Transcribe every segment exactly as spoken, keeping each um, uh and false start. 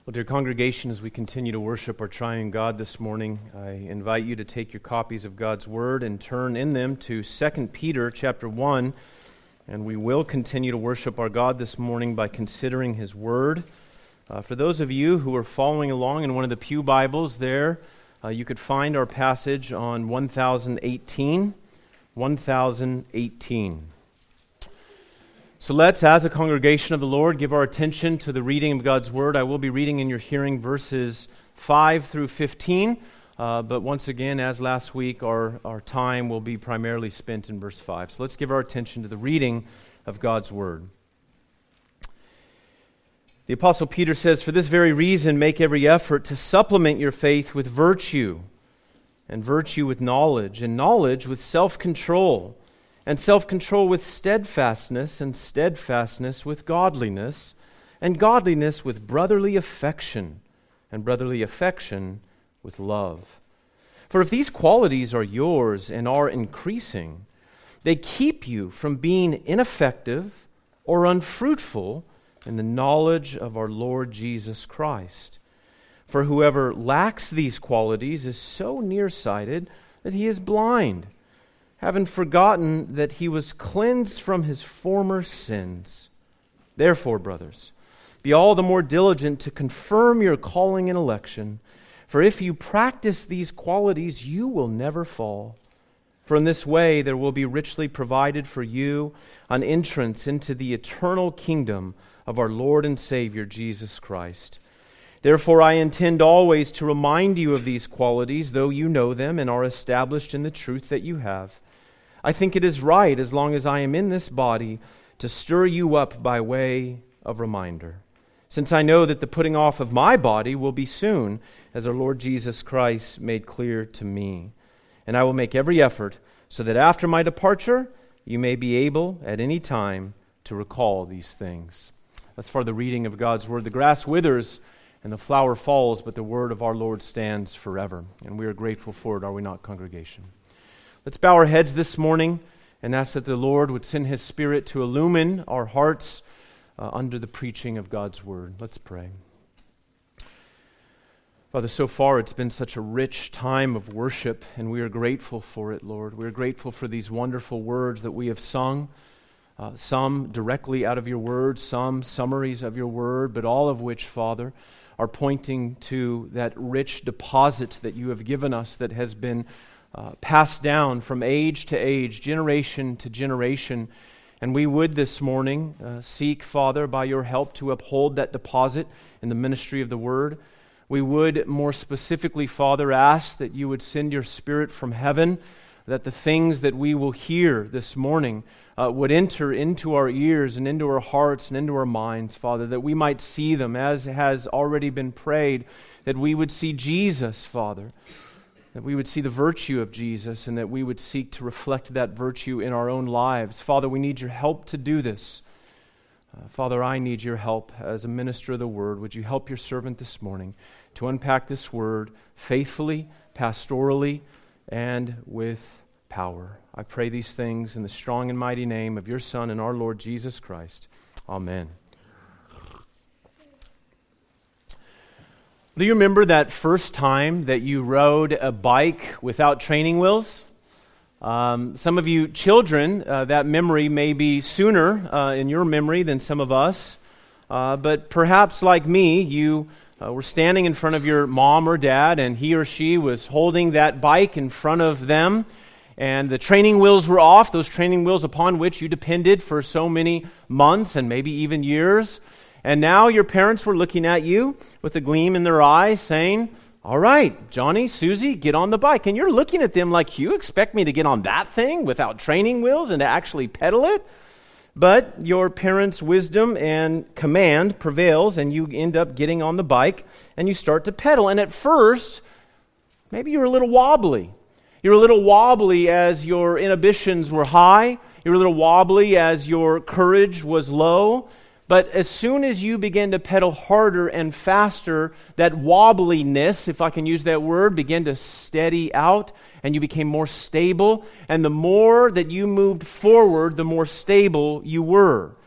Well, dear congregation, as we continue to worship our triune God this morning, I invite you to take your copies of God's Word and turn in them to Second Peter chapter one, and we will continue to worship our God this morning by considering His Word. Uh, for those of you who are following along in one of the Pew Bibles there, uh, you could find our passage on one thousand eighteen. one thousand eighteen. So let's, as a congregation of the Lord, give our attention to the reading of God's Word. I will be reading in your hearing verses five through fifteen, uh, but once again, as last week, our, our time will be primarily spent in verse five. So let's give our attention to the reading of God's Word. The Apostle Peter says, "For this very reason, make every effort to supplement your faith with virtue, and virtue with knowledge, and knowledge with self-control, and self-control with steadfastness, and steadfastness with godliness, and godliness with brotherly affection, and brotherly affection with love. For if these qualities are yours and are increasing, they keep you from being ineffective or unfruitful in the knowledge of our Lord Jesus Christ. For whoever lacks these qualities is so nearsighted that he is blind, having forgotten that he was cleansed from his former sins. Therefore, brothers, be all the more diligent to confirm your calling and election, for if you practice these qualities, you will never fall. For in this way there will be richly provided for you an entrance into the eternal kingdom of our Lord and Savior, Jesus Christ. Therefore, I intend always to remind you of these qualities, though you know them and are established in the truth that you have. I think it is right, as long as I am in this body, to stir you up by way of reminder, since I know that the putting off of my body will be soon, as our Lord Jesus Christ made clear to me. And I will make every effort so that after my departure, you may be able at any time to recall these things." As for the reading of God's Word, the grass withers and the flower falls, but the word of our Lord stands forever. And we are grateful for it, are we not, congregation? Let's bow our heads this morning and ask that the Lord would send His Spirit to illumine our hearts uh, under the preaching of God's Word. Let's pray. Father, so far it's been such a rich time of worship, and we are grateful for it, Lord. We are grateful for these wonderful words that we have sung, uh, some directly out of your word, some summaries of your word, but all of which, Father, are pointing to that rich deposit that you have given us that has been uh, passed down from age to age, generation to generation. And we would this morning uh, seek, Father, by your help to uphold that deposit in the ministry of the Word. We would more specifically, Father, ask that you would send your Spirit from heaven, that the things that we will hear this morning uh, would enter into our ears and into our hearts and into our minds, Father, that we might see them as has already been prayed, that we would see Jesus, Father, that we would see the virtue of Jesus, and that we would seek to reflect that virtue in our own lives. Father, we need your help to do this. Uh, Father, I need your help as a minister of the Word. Would you help your servant this morning to unpack this Word faithfully, pastorally, and with power? I pray these things in the strong and mighty name of your Son and our Lord Jesus Christ. Amen. Do you remember that first time that you rode a bike without training wheels? Um, some of you children, uh, that memory may be sooner uh, in your memory than some of us. Uh, but perhaps like me, you uh, were standing in front of your mom or dad, and he or she was holding that bike in front of them, and the training wheels were off, those training wheels upon which you depended for so many months and maybe even years. And now your parents were looking at you with a gleam in their eye saying, "All right, Johnny, Susie, get on the bike." And you're looking at them like, "You expect me to get on that thing without training wheels and to actually pedal it?" But your parents' wisdom and command prevails, and you end up getting on the bike and you start to pedal. And at first, maybe you're a little wobbly. You're a little wobbly as your inhibitions were high. You're a little wobbly as your courage was low. But as soon as you begin to pedal harder and faster, that wobbliness, if I can use that word, began to steady out, and you became more stable. And the more that you moved forward, the more stable you were.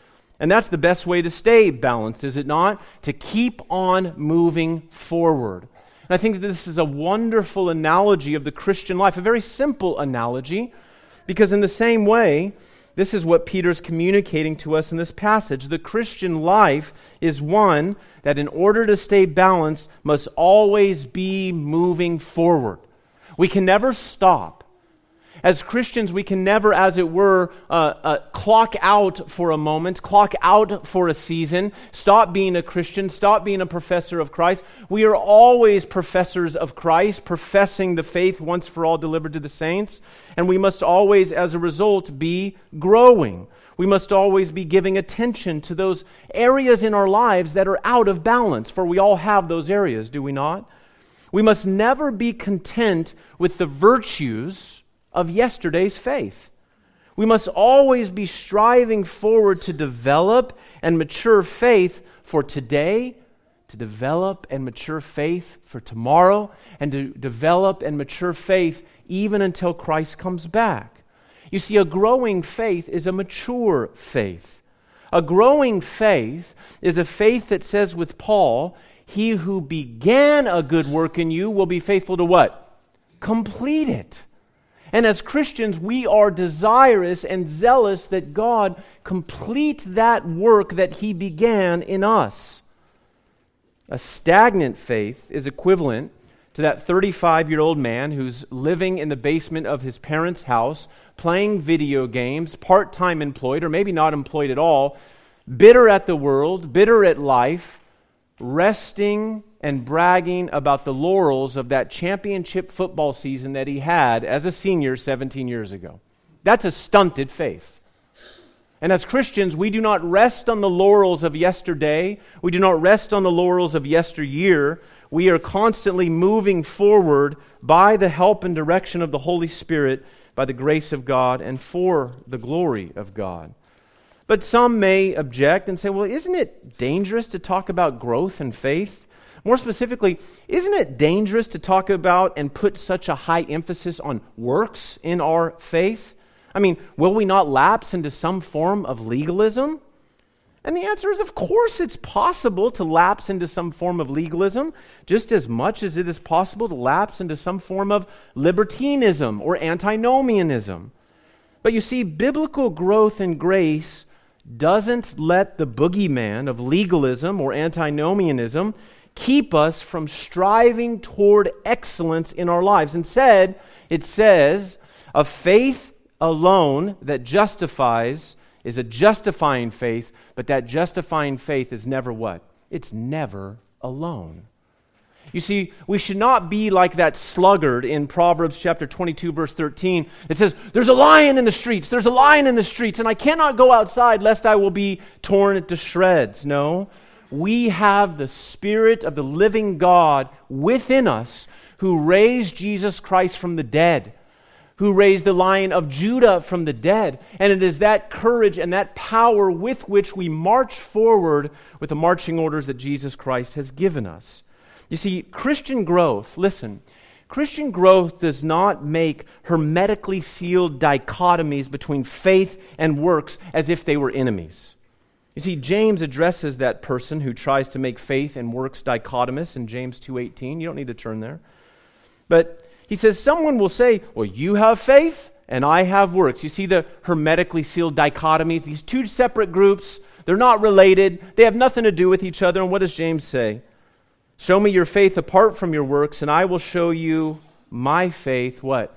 And that's the best way to stay balanced, is it not? To keep on moving forward. And I think that this is a wonderful analogy of the Christian life, a very simple analogy, because in the same way, this is what Peter's communicating to us in this passage. The Christian life is one that in order to stay balanced must always be moving forward. We can never stop. As Christians, we can never, as it were, uh, uh, clock out for a moment, clock out for a season, stop being a Christian, stop being a professor of Christ. We are always professors of Christ, professing the faith once for all delivered to the saints, and we must always, as a result, be growing. We must always be giving attention to those areas in our lives that are out of balance, for we all have those areas, do we not? We must never be content with the virtues of yesterday's faith. We must always be striving forward to develop and mature faith for today, to develop and mature faith for tomorrow, and to develop and mature faith even until Christ comes back. You see, a growing faith is a mature faith. A growing faith is a faith that says with Paul, he who began a good work in you will be faithful to what? Complete it. And as Christians, we are desirous and zealous that God complete that work that He began in us. A stagnant faith is equivalent to that thirty-five-year-old man who's living in the basement of his parents' house, playing video games, part-time employed, or maybe not employed at all, bitter at the world, bitter at life, resting and bragging about the laurels of that championship football season that he had as a senior seventeen years ago. That's a stunted faith. And as Christians, we do not rest on the laurels of yesterday. We do not rest on the laurels of yesteryear. We are constantly moving forward by the help and direction of the Holy Spirit, by the grace of God, and for the glory of God. But some may object and say, well, isn't it dangerous to talk about growth and faith? More specifically, isn't it dangerous to talk about and put such a high emphasis on works in our faith? I mean, will we not lapse into some form of legalism? And the answer is, of course it's possible to lapse into some form of legalism, just as much as it is possible to lapse into some form of libertinism or antinomianism. But you see, biblical growth and grace doesn't let the boogeyman of legalism or antinomianism keep us from striving toward excellence in our lives. Instead, it says, a faith alone that justifies is a justifying faith, but that justifying faith is never what? It's never alone. You see, we should not be like that sluggard in Proverbs chapter twenty-two, verse thirteen. It says, there's a lion in the streets, there's a lion in the streets, and I cannot go outside lest I will be torn to shreds. No, we have the Spirit of the living God within us who raised Jesus Christ from the dead, who raised the Lion of Judah from the dead. And it is that courage and that power with which we march forward with the marching orders that Jesus Christ has given us. You see, Christian growth, listen, Christian growth does not make hermetically sealed dichotomies between faith and works as if they were enemies. You see, James addresses that person who tries to make faith and works dichotomous in James two eighteen. You don't need to turn there. But he says, someone will say, well, you have faith and I have works. You see the hermetically sealed dichotomies, these two separate groups, they're not related, they have nothing to do with each other. And what does James say? Show me your faith apart from your works, and I will show you my faith, what?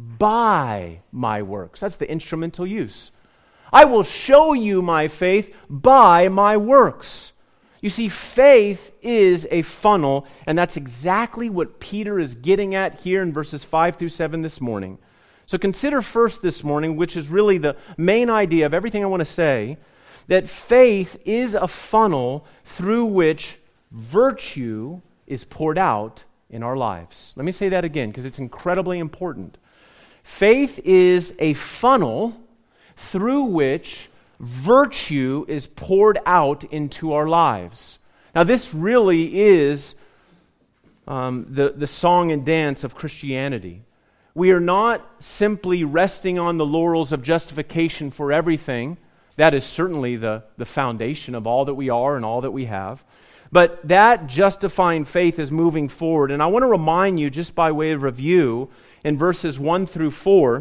By my works. That's the instrumental use. I will show you my faith by my works. You see, faith is a funnel, and that's exactly what Peter is getting at here in verses five through seven this morning. So consider first this morning, which is really the main idea of everything I want to say, that faith is a funnel through which virtue is poured out in our lives. Let me say that again, because it's incredibly important. Faith is a funnel through which virtue is poured out into our lives. Now, this really is um, the, the song and dance of Christianity. We are not simply resting on the laurels of justification for everything, That is certainly the, the foundation of all that we are and all that we have. But that justifying faith is moving forward. And I want to remind you, just by way of review, in verses one through four,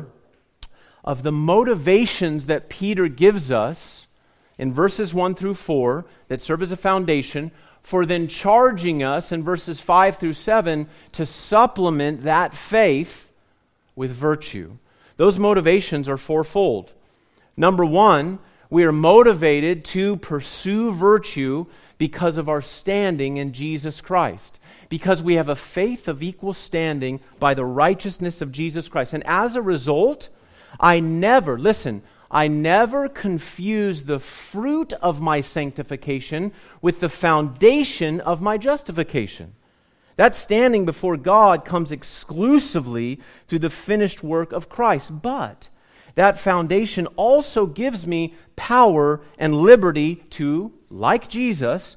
of the motivations that Peter gives us in verses one through four that serve as a foundation for then charging us in verses five through seven to supplement that faith with virtue. Those motivations are fourfold. Number one, we are motivated to pursue virtue because of our standing in Jesus Christ. Because we have a faith of equal standing by the righteousness of Jesus Christ. And as a result, I never, listen, I never confuse the fruit of my sanctification with the foundation of my justification. That standing before God comes exclusively through the finished work of Christ. But that foundation also gives me power and liberty to, like Jesus,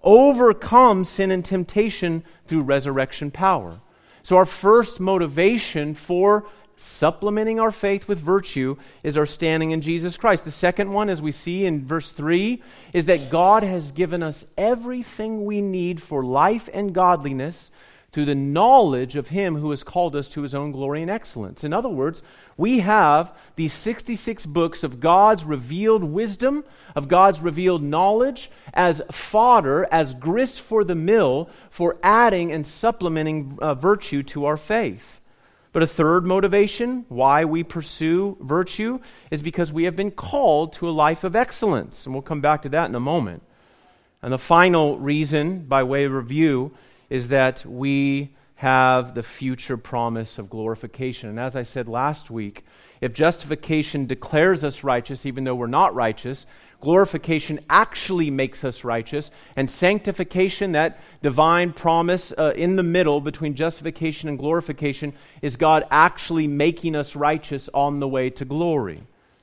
overcome sin and temptation through resurrection power. So our first motivation for supplementing our faith with virtue is our standing in Jesus Christ. The second one, as we see in verse three, is that God has given us everything we need for life and godliness through the knowledge of Him who has called us to His own glory and excellence. In other words, we have these sixty-six books of God's revealed wisdom, of God's revealed knowledge, as fodder, as grist for the mill, for adding and supplementing uh, virtue to our faith. But a third motivation, why we pursue virtue, is because we have been called to a life of excellence. And we'll come back to that in a moment. And the final reason, by way of review, is that we have the future promise of glorification. And as I said last week, if justification declares us righteous even though we're not righteous, glorification actually makes us righteous, and sanctification, that divine promise uh, in the middle between justification and glorification, is God actually making us righteous on the way to glory.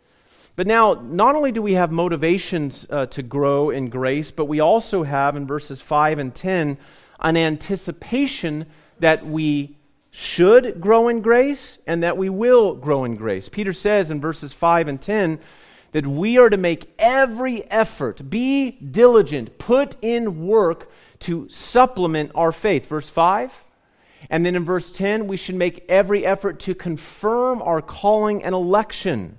But now, not only do we have motivations uh, to grow in grace, but we also have, in verses five and ten, an anticipation that we should grow in grace and that we will grow in grace. Peter says in verses five and ten that we are to make every effort, be diligent, put in work to supplement our faith. Verse five. And then in verse ten, we should make every effort to confirm our calling and election.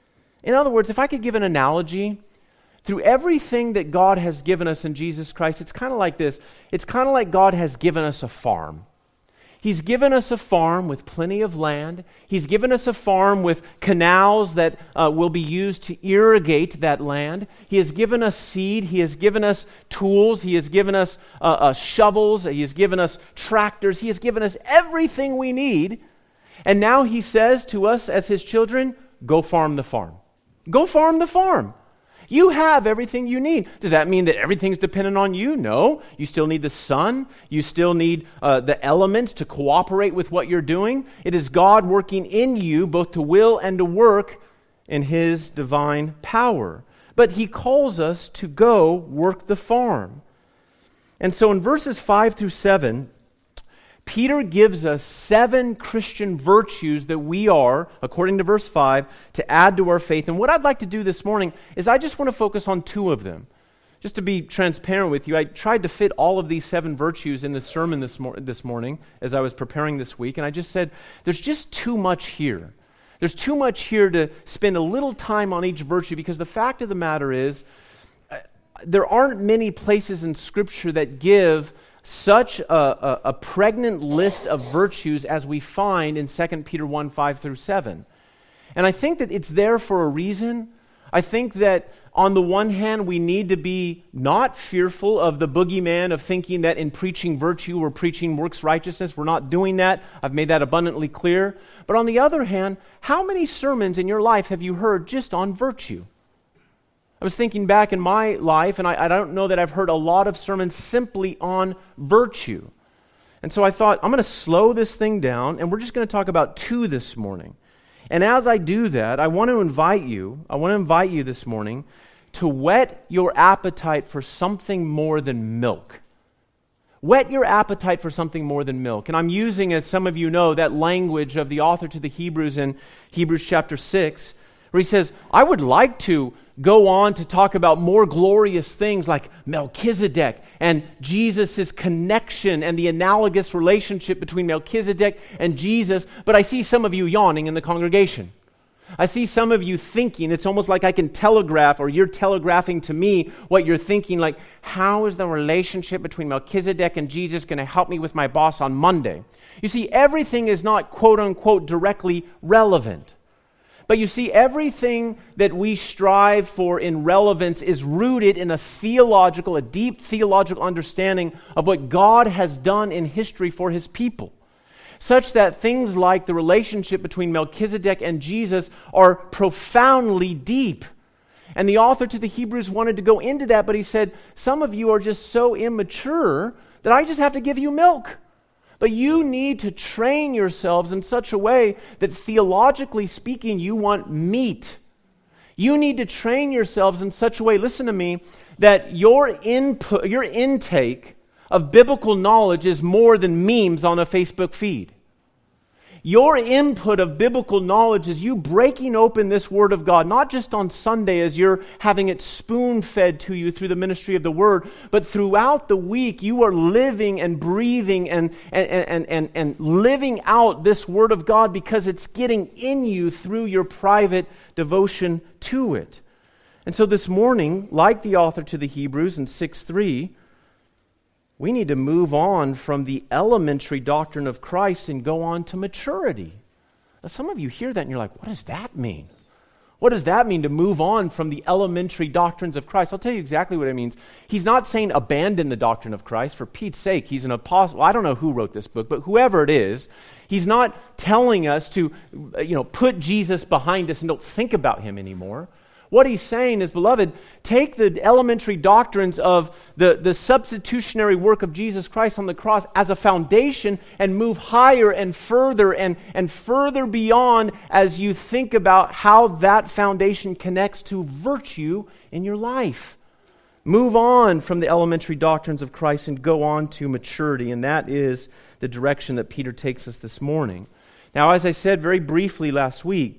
In other words, if I could give an analogy, through everything that God has given us in Jesus Christ, it's kind of like this. It's kind of like God has given us a farm. He's given us a farm with plenty of land. He's given us a farm with canals that uh, will be used to irrigate that land. He has given us seed. He has given us tools. He has given us uh, uh, shovels. He has given us tractors. He has given us everything we need. And now He says to us as His children, go farm the farm. Go farm the farm. You have everything you need. Does that mean that everything's dependent on you? No. You still need the sun. You still need uh, the elements to cooperate with what you're doing. It is God working in you both to will and to work in His divine power. But He calls us to go work the farm. And so in verses five through seven, Peter gives us seven Christian virtues that we are, according to verse five, to add to our faith. And what I'd like to do this morning is I just want to focus on two of them. Just to be transparent with you, I tried to fit all of these seven virtues in the sermon this, mor- this morning as I was preparing this week, and I just said, there's just too much here. There's too much here to spend a little time on each virtue, because the fact of the matter is, uh, there aren't many places in Scripture that give such a, a, a pregnant list of virtues as we find in Second Peter one, five through seven. And I think that it's there for a reason. I think that on the one hand, we need to be not fearful of the boogeyman of thinking that in preaching virtue we're preaching works righteousness. We're not doing that. I've made that abundantly clear. But on the other hand, how many sermons in your life have you heard just on virtue? I was thinking back in my life, and I, I don't know that I've heard a lot of sermons simply on virtue. And so I thought, I'm going to slow this thing down, and we're just going to talk about two this morning. And as I do that, I want to invite you, I want to invite you this morning to whet your appetite for something more than milk. Whet your appetite for something more than milk. And I'm using, as some of you know, that language of the author to the Hebrews in Hebrews chapter six, where he says, I would like to go on to talk about more glorious things like Melchizedek and Jesus' connection and the analogous relationship between Melchizedek and Jesus, but I see some of you yawning in the congregation. I see some of you thinking, it's almost like I can telegraph, or you're telegraphing to me what you're thinking, like, how is the relationship between Melchizedek and Jesus going to help me with my boss on Monday? You see, everything is not quote-unquote directly relevant. But you see, everything that we strive for in relevance is rooted in a theological, a deep theological understanding of what God has done in history for His people, such that things like the relationship between Melchizedek and Jesus are profoundly deep. And the author to the Hebrews wanted to go into that, but he said, some of you are just so immature that I just have to give you milk. But you need to train yourselves in such a way that theologically speaking, you want meat. You need to train yourselves in such a way, listen to me, that your input, your intake of biblical knowledge is more than memes on a Facebook feed. Your input of biblical knowledge is you breaking open this Word of God, not just on Sunday as you're having it spoon-fed to you through the ministry of the Word, but throughout the week you are living and breathing and, and, and, and, and living out this Word of God because it's getting in you through your private devotion to it. And so this morning, like the author to the Hebrews in six three, we need to move on from the elementary doctrine of Christ and go on to maturity. Now, some of you hear that and you're like, what does that mean? What does that mean to move on from the elementary doctrines of Christ? I'll tell you exactly what it means. He's not saying abandon the doctrine of Christ. For Pete's sake, he's an apostle. I don't know who wrote this book, but whoever it is, he's not telling us to, you know, put Jesus behind us and don't think about him anymore. What he's saying is, beloved, take the elementary doctrines of the, the substitutionary work of Jesus Christ on the cross as a foundation and move higher and further and, and further beyond as you think about how that foundation connects to virtue in your life. Move on from the elementary doctrines of Christ and go on to maturity, and that is the direction that Peter takes us this morning. Now, as I said very briefly last week,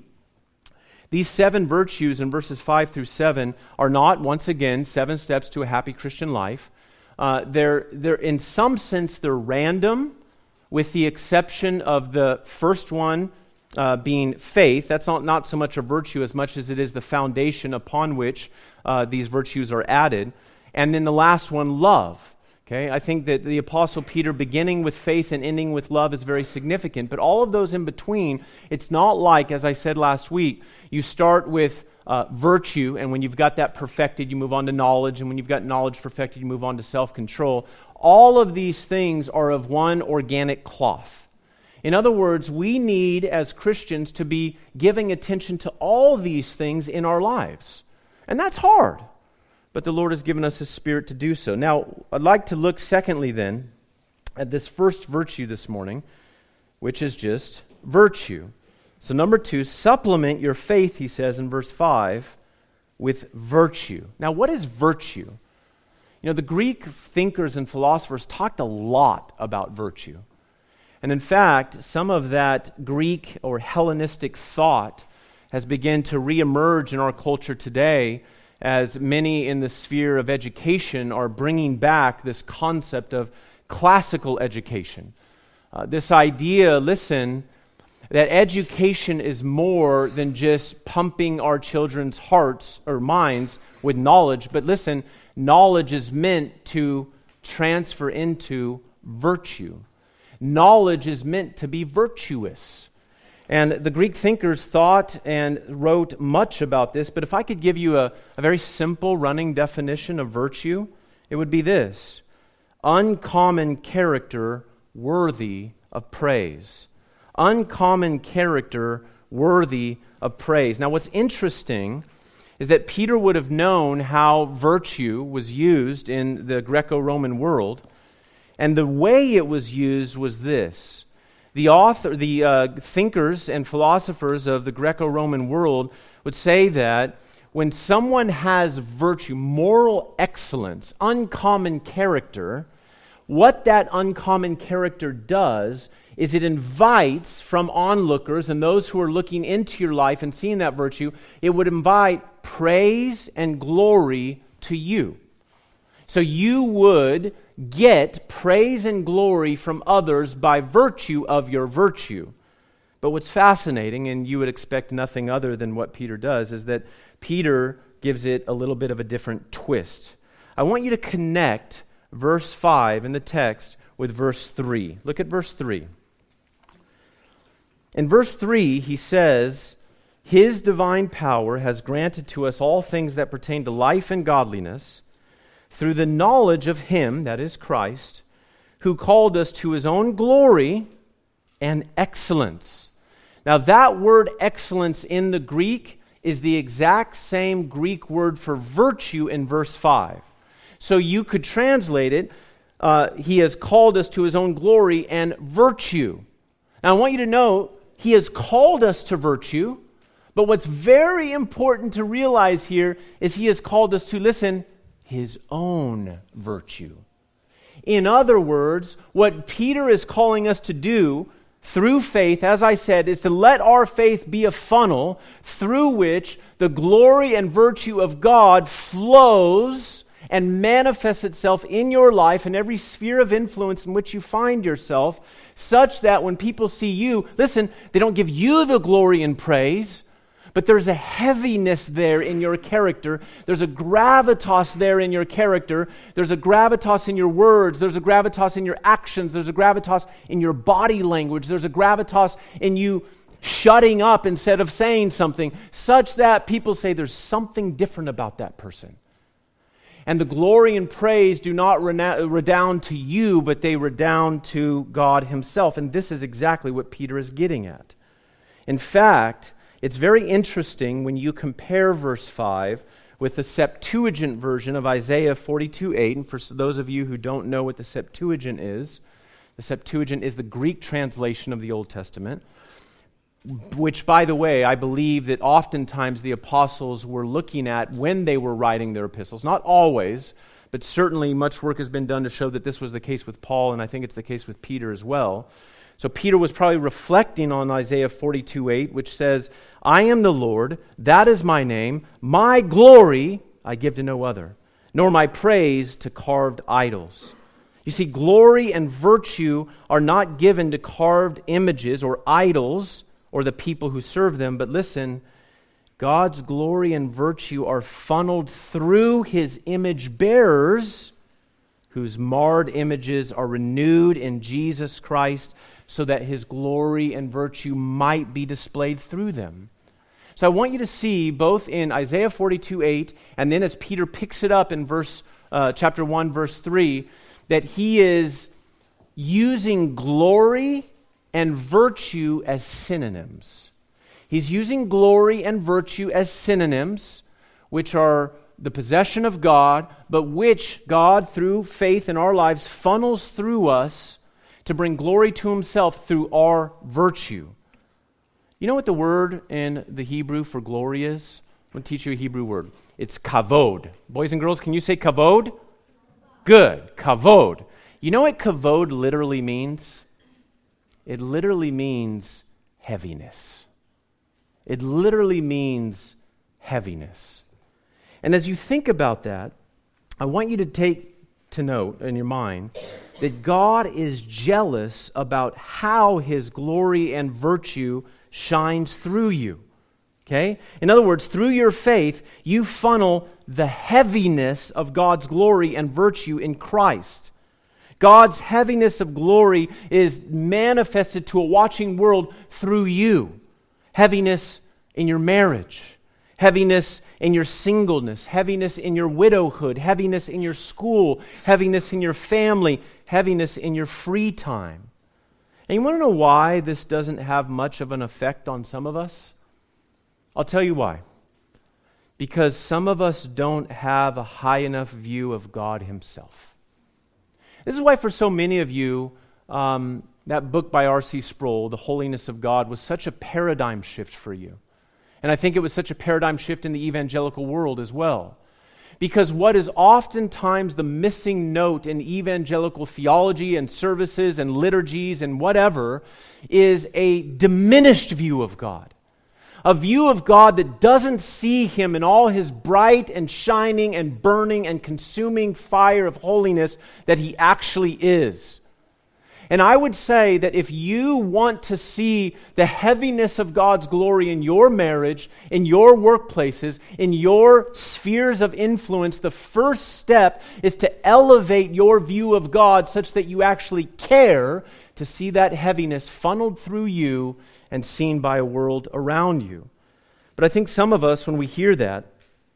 these seven virtues in verses five through seven are not, once again, seven steps to a happy Christian life. Uh, they're, they're, in some sense, they're random, with the exception of the first one uh, being faith. That's not, not so much a virtue as much as it is the foundation upon which uh, these virtues are added. And then the last one, love. Okay, I think that the Apostle Peter, beginning with faith and ending with love, is very significant. But all of those in between, it's not like, as I said last week, you start with uh, virtue, and when you've got that perfected, you move on to knowledge, and when you've got knowledge perfected, you move on to self-control. All of these things are of one organic cloth. In other words, we need, as Christians, to be giving attention to all these things in our lives. And that's hard. But the Lord has given us His Spirit to do so. Now, I'd like to look secondly then at this first virtue this morning, which is just virtue. So number two, supplement your faith, he says in verse five, with virtue. Now, what is virtue? You know, the Greek thinkers and philosophers talked a lot about virtue. And in fact, some of that Greek or Hellenistic thought has begun to reemerge in our culture today, as many in the sphere of education are bringing back this concept of classical education. Uh, this idea, listen, that education is more than just pumping our children's hearts or minds with knowledge, but listen, knowledge is meant to transfer into virtue. Knowledge is meant to be virtuous. And the Greek thinkers thought and wrote much about this, but if I could give you a, a very simple running definition of virtue, it would be this: uncommon character worthy of praise. Uncommon character worthy of praise. Now, what's interesting is that Peter would have known how virtue was used in the Greco-Roman world, and the way it was used was this. The author, the uh, thinkers and philosophers of the Greco-Roman world would say that when someone has virtue, moral excellence, uncommon character, what that uncommon character does is it invites from onlookers and those who are looking into your life and seeing that virtue, it would invite praise and glory to you. So you would get praise and glory from others by virtue of your virtue. But what's fascinating, and you would expect nothing other than what Peter does, is that Peter gives it a little bit of a different twist. I want you to connect verse five in the text with verse three. Look at verse three. In verse three, he says, His divine power has granted to us all things that pertain to life and godliness through the knowledge of Him, that is Christ, who called us to His own glory and excellence. Now that word excellence in the Greek is the exact same Greek word for virtue in verse five. So you could translate it, uh, He has called us to His own glory and virtue. Now I want you to know, He has called us to virtue, but what's very important to realize here is He has called us to, listen, His own virtue. In other words, what Peter is calling us to do through faith, as I said, is to let our faith be a funnel through which the glory and virtue of God flows and manifests itself in your life in every sphere of influence in which you find yourself, such that when people see you, listen, they don't give you the glory and praise, but there's a heaviness there in your character. There's a gravitas there in your character. There's a gravitas in your words. There's a gravitas in your actions. There's a gravitas in your body language. There's a gravitas in you shutting up instead of saying something, such that people say there's something different about that person. And the glory and praise do not redound to you, but they redound to God Himself. And this is exactly what Peter is getting at. In fact, it's very interesting when you compare verse five with the Septuagint version of Isaiah forty-two eight. And for those of you who don't know what the Septuagint is, the Septuagint is the Greek translation of the Old Testament, which, by the way, I believe that oftentimes the apostles were looking at when they were writing their epistles. Not always, but certainly much work has been done to show that this was the case with Paul, and I think it's the case with Peter as well. So Peter was probably reflecting on Isaiah forty-two eight, which says, I am the Lord, that is my name, my glory I give to no other, nor my praise to carved idols. You see, glory and virtue are not given to carved images or idols, or the people who serve them, but listen, God's glory and virtue are funneled through His image bearers, whose marred images are renewed in Jesus Christ, so that His glory and virtue might be displayed through them. So I want you to see, both in Isaiah forty-two eight, and then as Peter picks it up in verse uh, chapter one, verse three, that he is using glory and virtue as synonyms. He's using glory and virtue as synonyms, which are the possession of God, but which God, through faith in our lives, funnels through us to bring glory to Himself through our virtue. You know what the word in the Hebrew for glory is? I'm going to teach you a Hebrew word. It's kavod. Boys and girls, can you say kavod? Good, kavod. You know what kavod literally means? It literally means heaviness. It literally means heaviness. And as you think about that, I want you to take to note in your mind that God is jealous about how His glory and virtue shines through you. Okay? In other words, through your faith, you funnel the heaviness of God's glory and virtue in Christ. God's heaviness of glory is manifested to a watching world through you. Heaviness in your marriage, heaviness in your singleness, heaviness in your widowhood, heaviness in your school, heaviness in your family, heaviness in your free time. And you want to know why this doesn't have much of an effect on some of us? I'll tell you why. Because some of us don't have a high enough view of God Himself. This is why for so many of you, um, that book by R C Sproul, The Holiness of God, was such a paradigm shift for you. And I think it was such a paradigm shift in the evangelical world as well. Because what is oftentimes the missing note in evangelical theology and services and liturgies and whatever is a diminished view of God. A view of God that doesn't see Him in all His bright and shining and burning and consuming fire of holiness that He actually is. And I would say that if you want to see the heaviness of God's glory in your marriage, in your workplaces, in your spheres of influence, the first step is to elevate your view of God such that you actually care to see that heaviness funneled through you and seen by a world around you. But I think some of us, when we hear that,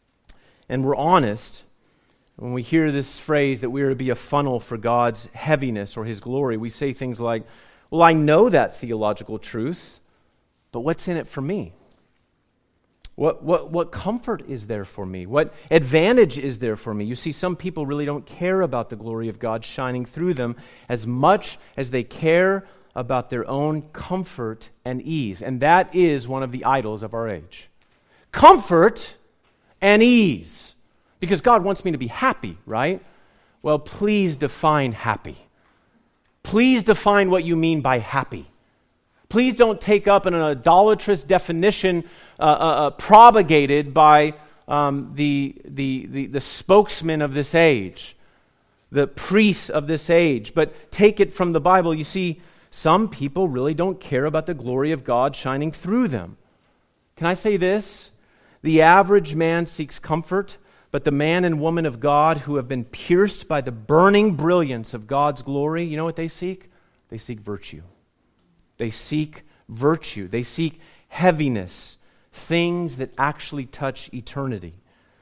and we're honest, when we hear this phrase that we are to be a funnel for God's heaviness or His glory, we say things like, well, I know that theological truth, but what's in it for me? What, what, what comfort is there for me? What advantage is there for me? You see, some people really don't care about the glory of God shining through them as much as they care about their own comfort and ease. And that is one of the idols of our age. Comfort and ease. Because God wants me to be happy, right? Well, please define happy. Please define what you mean by happy. Please don't take up an idolatrous definition uh, uh, uh, propagated by um, the, the, the, the spokesman of this age, the priests of this age, but take it from the Bible. You see, some people really don't care about the glory of God shining through them. Can I say this? The average man seeks comfort, but the man and woman of God who have been pierced by the burning brilliance of God's glory, you know what they seek? They seek virtue. They seek virtue. They seek heaviness, things that actually touch eternity.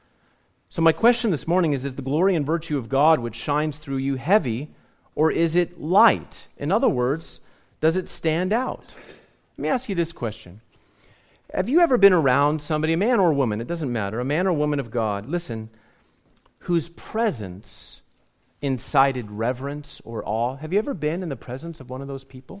So my question this morning is, is the glory and virtue of God which shines through you heavy, or is it light? In other words, does it stand out? Let me ask you this question. Have you ever been around somebody, a man or a woman, it doesn't matter, a man or woman of God, listen, whose presence incited reverence or awe? Have you ever been in the presence of one of those people?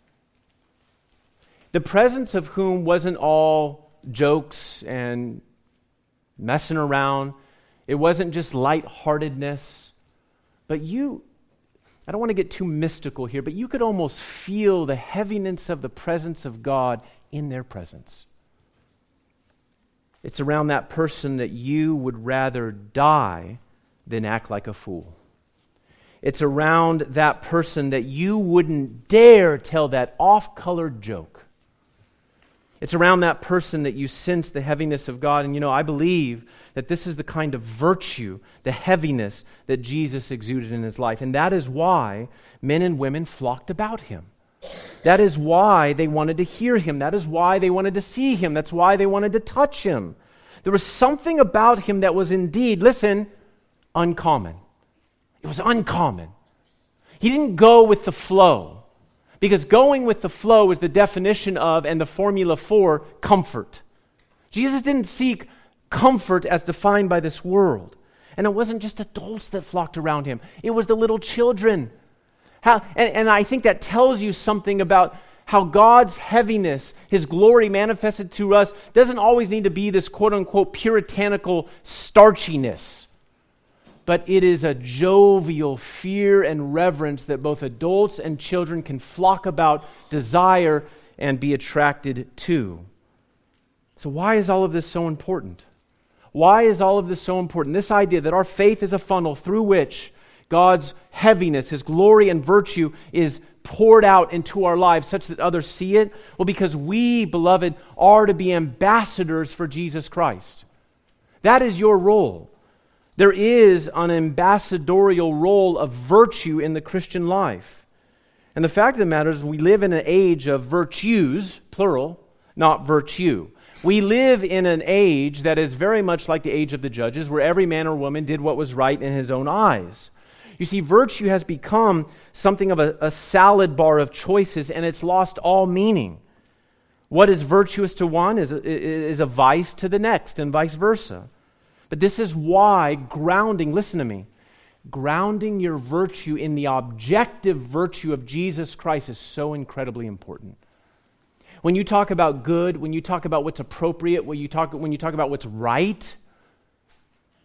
The presence of whom wasn't all jokes and messing around. It wasn't just lightheartedness. But you, I don't want to get too mystical here, but you could almost feel the heaviness of the presence of God in their presence. It's around that person that you would rather die than act like a fool. It's around that person that you wouldn't dare tell that off-colored joke. It's around that person that you sense the heaviness of God. And you know, I believe that this is the kind of virtue, the heaviness that Jesus exuded in His life. And that is why men and women flocked about Him. That is why they wanted to hear Him. That is why they wanted to see Him. That's why they wanted to touch Him. There was something about Him that was indeed, listen, uncommon. It was uncommon. He didn't go with the flow, because going with the flow is the definition of and the formula for comfort. Jesus didn't seek comfort as defined by this world. And it wasn't just adults that flocked around Him. It was the little children. How, and, and I think that tells you something about how God's heaviness, His glory manifested to us, doesn't always need to be this quote-unquote puritanical starchiness. But it is a jovial fear and reverence that both adults and children can flock about, desire, and be attracted to. So why is all of this so important? Why is all of this so important? This idea that our faith is a funnel through which God's heaviness, His glory and virtue is poured out into our lives such that others see it. Well, because we, beloved, are to be ambassadors for Jesus Christ. That is your role. There is an ambassadorial role of virtue in the Christian life. And the fact of the matter is we live in an age of virtues, plural, not virtue. We live in an age that is very much like the age of the judges, where every man or woman did what was right in his own eyes. You see, virtue has become something of a, a salad bar of choices, and it's lost all meaning. What is virtuous to one is a, is a vice to the next, and vice versa. But this is why grounding, listen to me, grounding your virtue in the objective virtue of Jesus Christ is so incredibly important. When you talk about good, when you talk about what's appropriate, when you talk, when you talk about what's right,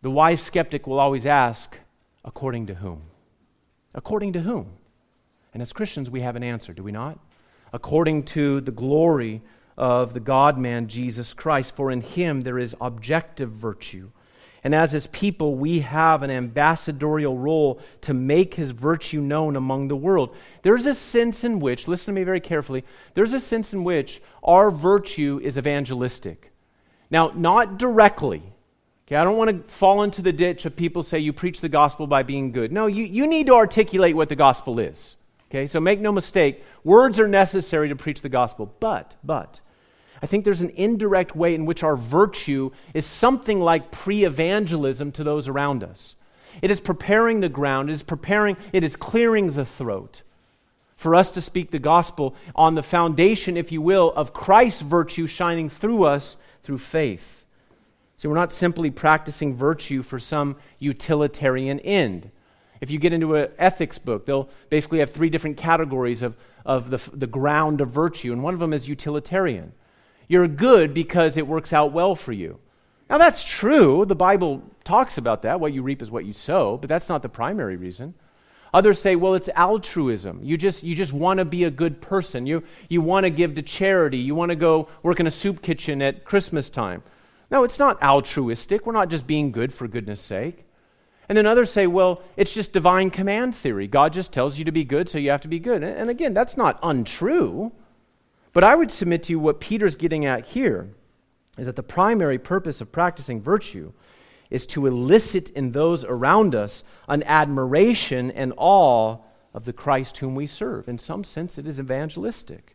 The wise skeptic will always ask, according to whom? According to whom? And as Christians, we have an answer, do we not? According to the glory of the God-man, Jesus Christ, for in Him there is objective virtue. And as His people, we have an ambassadorial role to make His virtue known among the world. There's a sense in which, listen to me very carefully, there's a sense in which our virtue is evangelistic. Now, not directly. Okay, I don't want to fall into the ditch of people say you preach the gospel by being good. No, you, you need to articulate what the gospel is. Okay, so make no mistake, words are necessary to preach the gospel. But, but, I think there's an indirect way in which our virtue is something like pre-evangelism to those around us. It is preparing the ground, it is preparing, it is clearing the throat for us to speak the gospel on the foundation, if you will, of Christ's virtue shining through us through faith. See, we're not simply practicing virtue for some utilitarian end. If you get into an ethics book, they'll basically have three different categories of, of the, the ground of virtue, and one of them is utilitarian. You're good because it works out well for you. Now that's true. The Bible talks about that. What you reap is what you sow, but that's not the primary reason. Others say, well, it's altruism. You just you just want to be a good person. You you want to give to charity. You want to go work in a soup kitchen at Christmas time. No, it's not altruistic. We're not just being good for goodness sake. And then others say, well, it's just divine command theory. God just tells you to be good, so you have to be good. And again, that's not untrue. But I would submit to you what Peter's getting at here is that the primary purpose of practicing virtue is to elicit in those around us an admiration and awe of the Christ whom we serve. In some sense, it is evangelistic.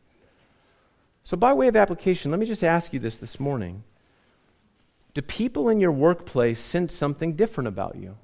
So by way of application, let me just ask you this this morning. Do people in your workplace sense something different about you?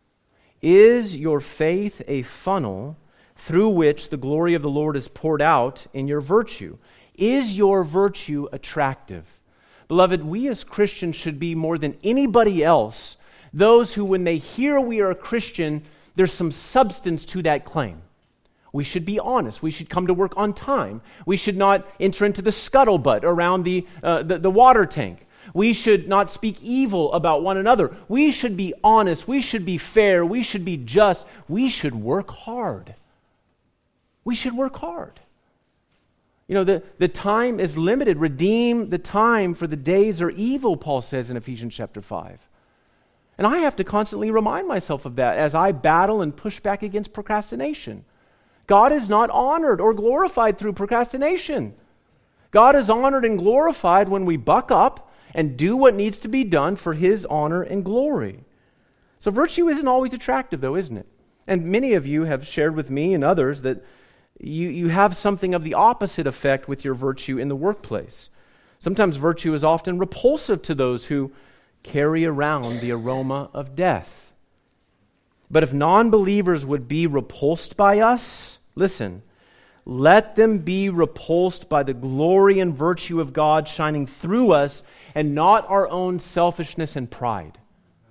Is your faith a funnel through which the glory of the Lord is poured out in your virtue? Is your virtue attractive? Beloved, we as Christians should be more than anybody else those who, when they hear we are a Christian, there's some substance to that claim. We should be honest. We should come to work on time. We should not enter into the scuttlebutt around the, uh, the, the water tank. We should not speak evil about one another. We should be honest. We should be fair. We should be just. We should work hard. We should work hard. You know, the, the time is limited. Redeem the time, for the days are evil, Paul says in Ephesians chapter five. And I have to constantly remind myself of that as I battle and push back against procrastination. God is not honored or glorified through procrastination. God is honored and glorified when we buck up and do what needs to be done for His honor and glory. So virtue isn't always attractive, though, isn't it? And many of you have shared with me and others that You, you have something of the opposite effect with your virtue in the workplace. Sometimes virtue is often repulsive to those who carry around the aroma of death. But if non-believers would be repulsed by us, listen, let them be repulsed by the glory and virtue of God shining through us and not our own selfishness and pride.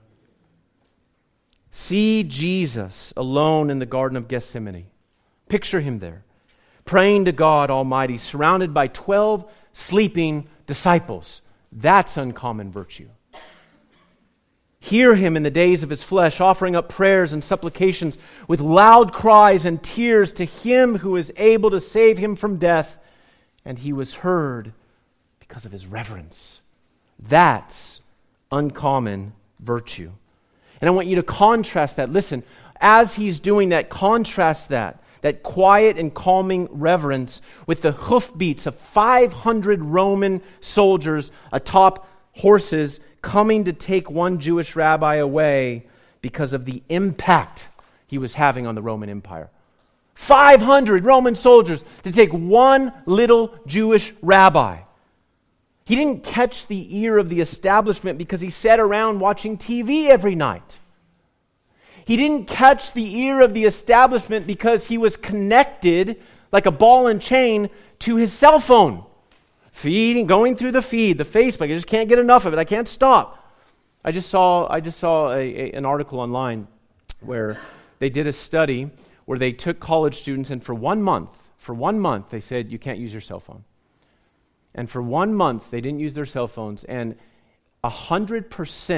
See Jesus alone in the Garden of Gethsemane. Picture Him there, praying to God Almighty, surrounded by twelve sleeping disciples. That's uncommon virtue. Hear Him in the days of His flesh, offering up prayers and supplications with loud cries and tears to Him who is able to save him from death. And He was heard because of His reverence. That's uncommon virtue. And I want you to contrast that. Listen, as He's doing that, contrast that. That quiet and calming reverence with the hoofbeats of five hundred Roman soldiers atop horses coming to take one Jewish rabbi away because of the impact he was having on the Roman Empire. five hundred Roman soldiers to take one little Jewish rabbi. He didn't catch the ear of the establishment because he sat around watching T V every night. He didn't catch the ear of the establishment because he was connected like a ball and chain to his cell phone. Feeding, going through the feed, the Facebook. I just can't get enough of it. I can't stop. I just saw I just saw a, a, an article online where they did a study where they took college students and for one month, for one month they said you can't use your cell phone. And for one month they didn't use their cell phones, and one hundred percent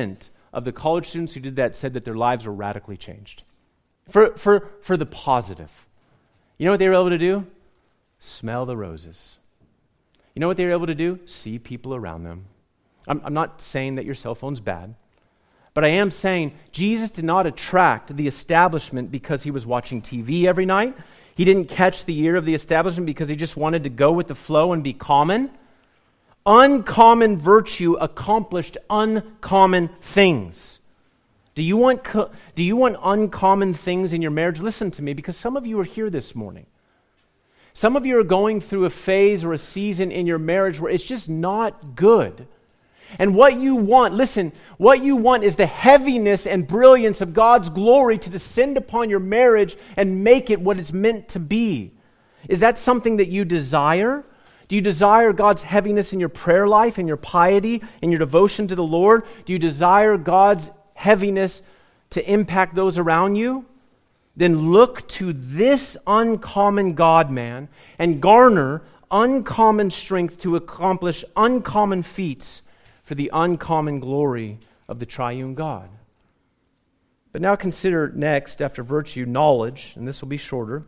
of the college students who did that said that their lives were radically changed. For, for, for the positive. You know what they were able to do? Smell the roses. You know what they were able to do? See people around them. I'm, I'm not saying that your cell phone's bad, but I am saying Jesus did not attract the establishment because he was watching T V every night. He didn't catch the ear of the establishment because he just wanted to go with the flow and be common. Uncommon virtue accomplished uncommon things. Do you want co- do you want uncommon things in your marriage? Listen to me, because some of you are here this morning. Some of you are going through a phase or a season in your marriage where it's just not good. And what you want, listen, what you want is the heaviness and brilliance of God's glory to descend upon your marriage and make it what it's meant to be. Is that something that you desire? Do you desire God's heaviness in your prayer life, in your piety, in your devotion to the Lord? Do you desire God's heaviness to impact those around you? Then look to this uncommon God-man and garner uncommon strength to accomplish uncommon feats for the uncommon glory of the triune God. But now consider next, after virtue, knowledge, and this will be shorter.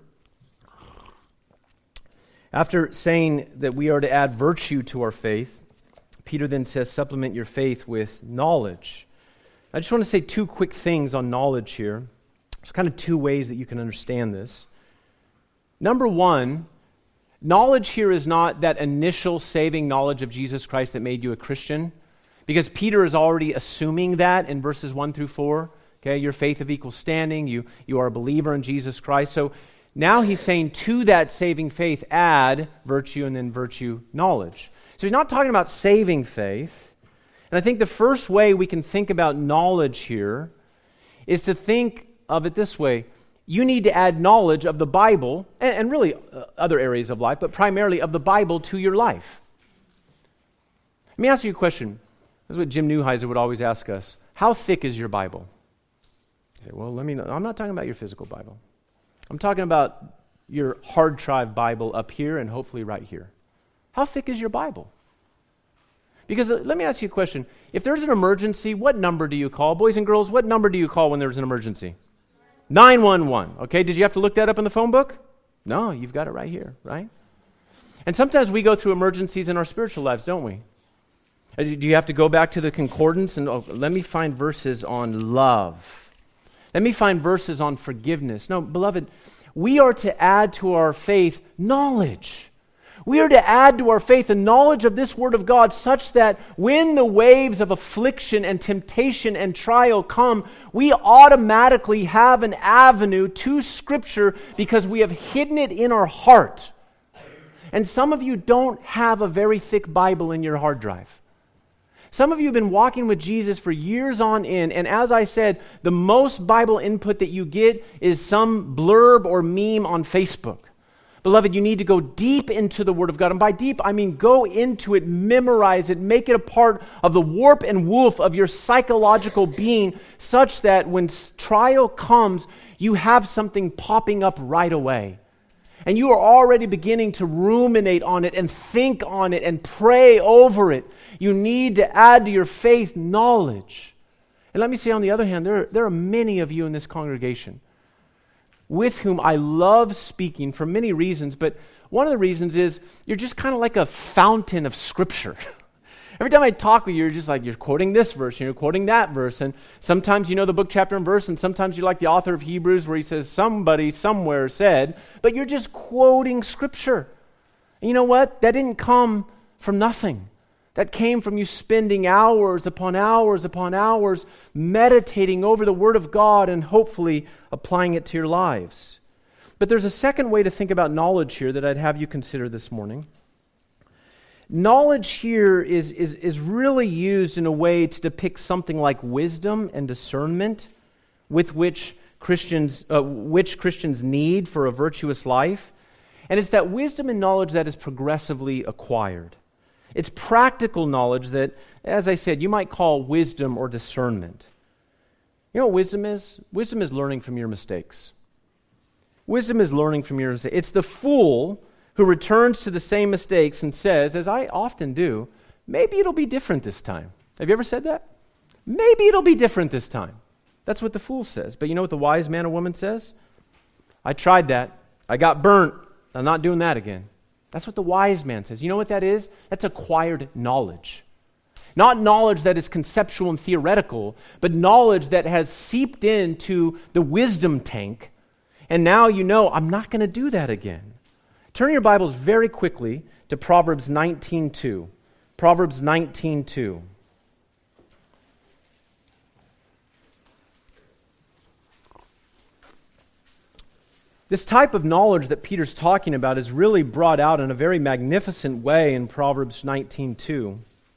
After saying that we are to add virtue to our faith, Peter then says, supplement your faith with knowledge. I just want to say two quick things on knowledge here. There's kind of two ways that you can understand this. Number one, knowledge here is not that initial saving knowledge of Jesus Christ that made you a Christian, because Peter is already assuming that in verses one through four. Okay, your faith of equal standing, you, you are a believer in Jesus Christ. So now he's saying to that saving faith, add virtue and then virtue knowledge. So he's not talking about saving faith. And I think the first way we can think about knowledge here is to think of it this way. You need to add knowledge of the Bible, and, and really uh, other areas of life, but primarily of the Bible to your life. Let me ask you a question. This is what Jim Neuheiser would always ask us. How thick is your Bible? You say, well, let me know. I'm not talking about your physical Bible. I'm talking about your hard drive Bible up here and hopefully right here. How thick is your Bible? Because uh, let me ask you a question. If there's an emergency, what number do you call? Boys and girls, what number do you call when there's an emergency? nine one one. Okay, did you have to look that up in the phone book? No, you've got it right here, right? And sometimes we go through emergencies in our spiritual lives, don't we? Do you have to go back to the concordance and oh, let me find verses on love? Let me find verses on forgiveness. No, beloved, we are to add to our faith knowledge. We are to add to our faith the knowledge of this Word of God such that when the waves of affliction and temptation and trial come, we automatically have an avenue to Scripture because we have hidden it in our heart. And some of you don't have a very thick Bible in your hard drive. Some of you have been walking with Jesus for years on end, and as I said, the most Bible input that you get is some blurb or meme on Facebook. Beloved, you need to go deep into the Word of God. And by deep, I mean go into it, memorize it, make it a part of the warp and woof of your psychological being such that when trial comes, you have something popping up right away. And you are already beginning to ruminate on it and think on it and pray over it. You need to add to your faith knowledge. And let me say on the other hand, there, there are many of you in this congregation with whom I love speaking for many reasons, but one of the reasons is you're just kind of like a fountain of Scripture. Every time I talk with you, you're just like, you're quoting this verse, and you're quoting that verse, and sometimes you know the book, chapter, and verse, and sometimes you're like the author of Hebrews where he says, somebody somewhere said, but you're just quoting Scripture. And you know what? That didn't come from nothing. That came from you spending hours upon hours upon hours meditating over the Word of God and hopefully applying it to your lives. But there's a second way to think about knowledge here that I'd have you consider this morning. Knowledge here is, is, is really used in a way to depict something like wisdom and discernment with which Christians, uh, which Christians need for a virtuous life. And it's that wisdom and knowledge that is progressively acquired. It's practical knowledge that, as I said, you might call wisdom or discernment. You know what wisdom is? Wisdom is learning from your mistakes. Wisdom is learning from your mistakes. It's the fool who returns to the same mistakes and says, as I often do, maybe it'll be different this time. Have you ever said that? Maybe it'll be different this time. That's what the fool says. But you know what the wise man or woman says? I tried that. I got burnt. I'm not doing that again. That's what the wise man says. You know what that is? That's acquired knowledge. Not knowledge that is conceptual and theoretical, but knowledge that has seeped into the wisdom tank. And now you know, I'm not going to do that again. Turn your Bibles very quickly to Proverbs nineteen two. Proverbs nineteen two. This type of knowledge that Peter's talking about is really brought out in a very magnificent way in Proverbs nineteen two.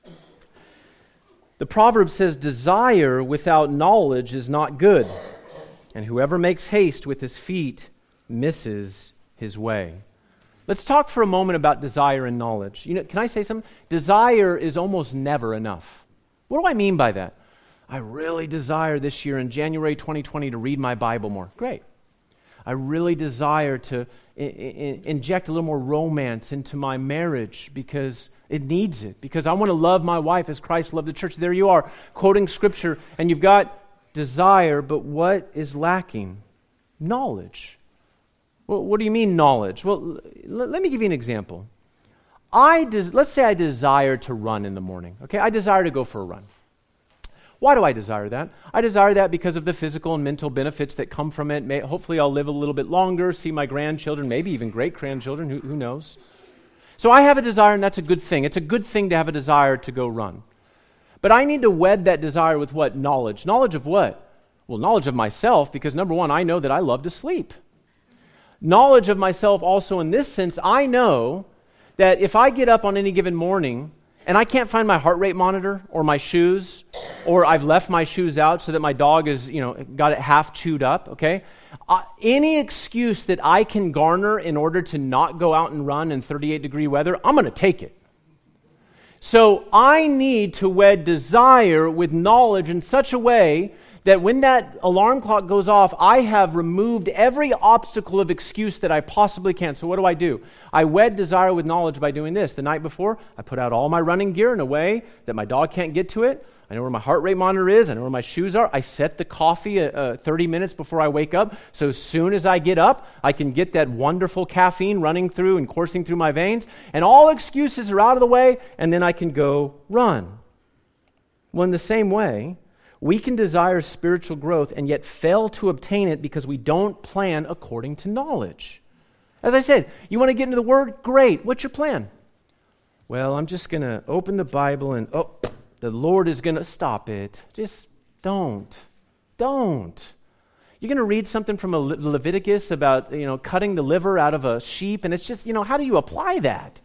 The proverb says, desire without knowledge is not good, and whoever makes haste with his feet misses his way. Let's talk for a moment about desire and knowledge. You know, can I say something? Desire is almost never enough. What do I mean by that? I really desire this year in January twenty twenty to read my Bible more. Great. I really desire to I- I- inject a little more romance into my marriage because it needs it, because I want to love my wife as Christ loved the church. There you are, quoting Scripture, and you've got desire, but what is lacking? Knowledge. Well, what do you mean knowledge? Well, l- let me give you an example. I des- Let's say I desire to run in the morning. Okay, I desire to go for a run. Why do I desire that? I desire that because of the physical and mental benefits that come from it. May, hopefully I'll live a little bit longer, see my grandchildren, maybe even great-grandchildren, who, who knows? So I have a desire, and that's a good thing. It's a good thing to have a desire to go run. But I need to wed that desire with what? Knowledge. Knowledge of what? Well, knowledge of myself, because number one, I know that I love to sleep. Knowledge of myself also in this sense, I know that if I get up on any given morning and I can't find my heart rate monitor or my shoes, or I've left my shoes out so that my dog is, you know, got it half chewed up, okay? Uh, any excuse that I can garner in order to not go out and run in thirty-eight degree weather, I'm going to take it. So I need to wed desire with knowledge in such a way that when that alarm clock goes off, I have removed every obstacle of excuse that I possibly can. So what do I do? I wed desire with knowledge by doing this. The night before, I put out all my running gear in a way that my dog can't get to it. I know where my heart rate monitor is. I know where my shoes are. I set the coffee uh, thirty minutes before I wake up. So as soon as I get up, I can get that wonderful caffeine running through and coursing through my veins. And all excuses are out of the way, and then I can go run. Well, in the same way, we can desire spiritual growth and yet fail to obtain it because we don't plan according to knowledge. As I said, you want to get into the Word? Great. What's your plan? Well, I'm just going to open the Bible and, oh, the Lord is going to stop it. Just don't. Don't. You're going to read something from a Le- Leviticus about, you know, cutting the liver out of a sheep, and it's just, you know, how do you apply that?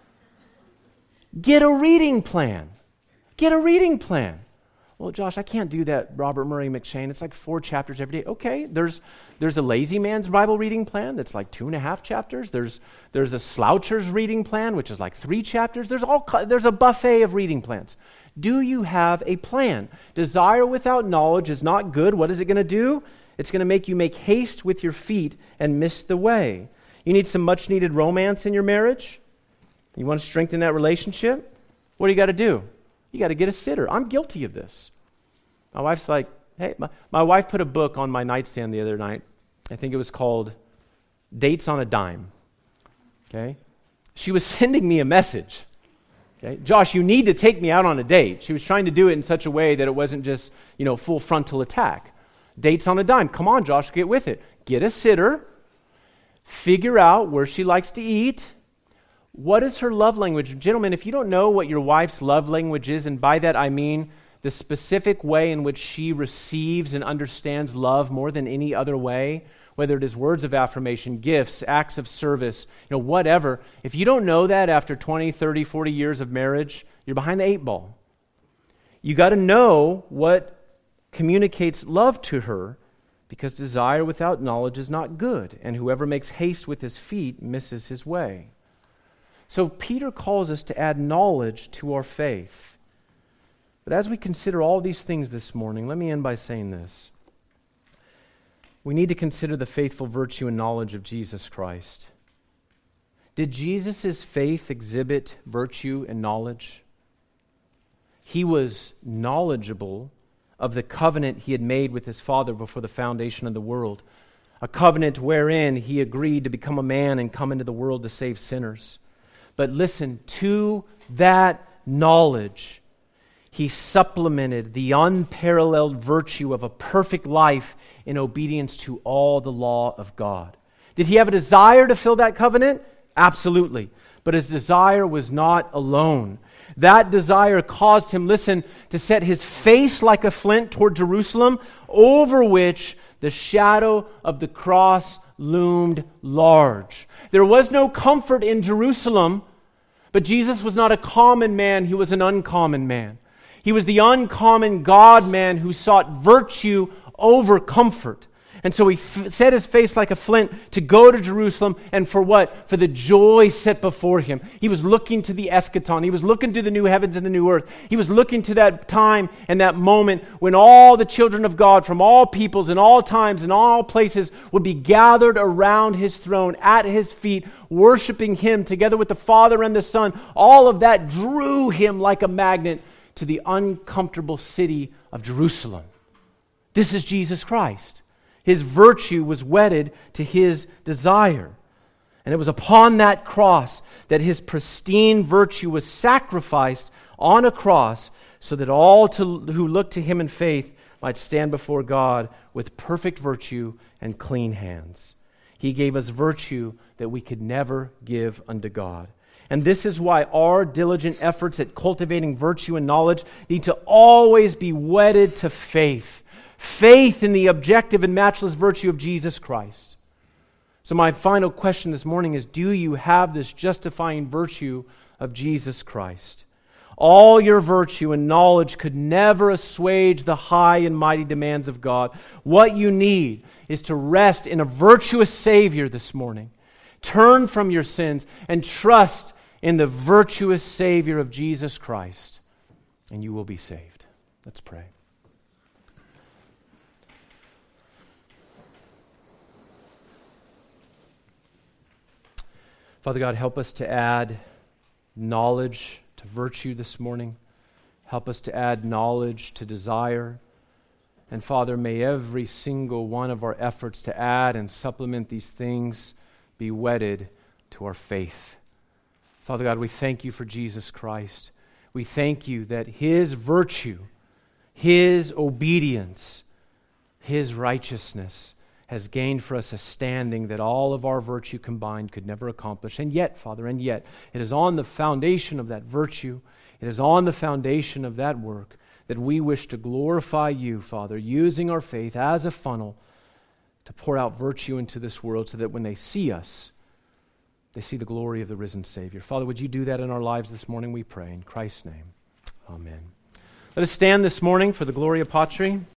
Get a reading plan. Get a reading plan. Well, Josh, I can't do that, Robert Murray McShane. It's like four chapters every day. Okay, there's there's a lazy man's Bible reading plan that's like two and a half chapters. There's there's a sloucher's reading plan, which is like three chapters. There's all there's a buffet of reading plans. Do you have a plan? Desire without knowledge is not good. What is it going to do? It's going to make you make haste with your feet and miss the way. You need some much-needed romance in your marriage? You want to strengthen that relationship? What do you got to do? You got to get a sitter. I'm guilty of this. My wife's like, hey, my, my wife put a book on my nightstand the other night. I think it was called Dates on a Dime. Okay? She was sending me a message. Okay? Josh, you need to take me out on a date. She was trying to do it in such a way that it wasn't just, you know, full frontal attack. Dates on a dime. Come on, Josh, get with it. Get a sitter. Figure out where she likes to eat. What is her love language? Gentlemen, if you don't know what your wife's love language is, and by that I mean the specific way in which she receives and understands love more than any other way, whether it is words of affirmation, gifts, acts of service, you know, whatever. If you don't know that after twenty, thirty, forty years of marriage, you're behind the eight ball. You got to know what communicates love to her, because desire without knowledge is not good, and whoever makes haste with his feet misses his way. So Peter calls us to add knowledge to our faith. But as we consider all these things this morning, let me end by saying this. We need to consider the faithful virtue and knowledge of Jesus Christ. Did Jesus' faith exhibit virtue and knowledge? He was knowledgeable of the covenant he had made with his Father before the foundation of the world. A covenant wherein he agreed to become a man and come into the world to save sinners. But listen, to that knowledge, he supplemented the unparalleled virtue of a perfect life in obedience to all the law of God. Did he have a desire to fill that covenant? Absolutely. But his desire was not alone. That desire caused him, listen, to set his face like a flint toward Jerusalem, over which the shadow of the cross loomed large. There was no comfort in Jerusalem, but Jesus was not a common man, he was an uncommon man. He was the uncommon God-man who sought virtue over comfort. And so he f- set his face like a flint to go to Jerusalem, and for what? For the joy set before him. He was looking to the eschaton. He was looking to the new heavens and the new earth. He was looking to that time and that moment when all the children of God from all peoples and all times and all places would be gathered around his throne at his feet, worshiping him together with the Father and the Son. All of that drew him like a magnet to the uncomfortable city of Jerusalem. This is Jesus Christ. His virtue was wedded to his desire. And it was upon that cross that his pristine virtue was sacrificed on a cross so that all to, who look to him in faith might stand before God with perfect virtue and clean hands. He gave us virtue that we could never give unto God. And this is why our diligent efforts at cultivating virtue and knowledge need to always be wedded to faith. Faith in the objective and matchless virtue of Jesus Christ. So my final question this morning is, do you have this justifying virtue of Jesus Christ? All your virtue and knowledge could never assuage the high and mighty demands of God. What you need is to rest in a virtuous Savior this morning. Turn from your sins and trust in the virtuous Savior of Jesus Christ, and you will be saved. Let's pray. Father God, help us to add knowledge to virtue this morning. Help us to add knowledge to desire. And Father, may every single one of our efforts to add and supplement these things be wedded to our faith. Father God, we thank you for Jesus Christ. We thank you that his virtue, his obedience, his righteousness has gained for us a standing that all of our virtue combined could never accomplish. And yet, Father, and yet, it is on the foundation of that virtue, it is on the foundation of that work that we wish to glorify you, Father, using our faith as a funnel to pour out virtue into this world so that when they see us, they see the glory of the risen Savior. Father, would you do that in our lives this morning, we pray. In Christ's name, amen. Let us stand this morning for the Gloria Patri.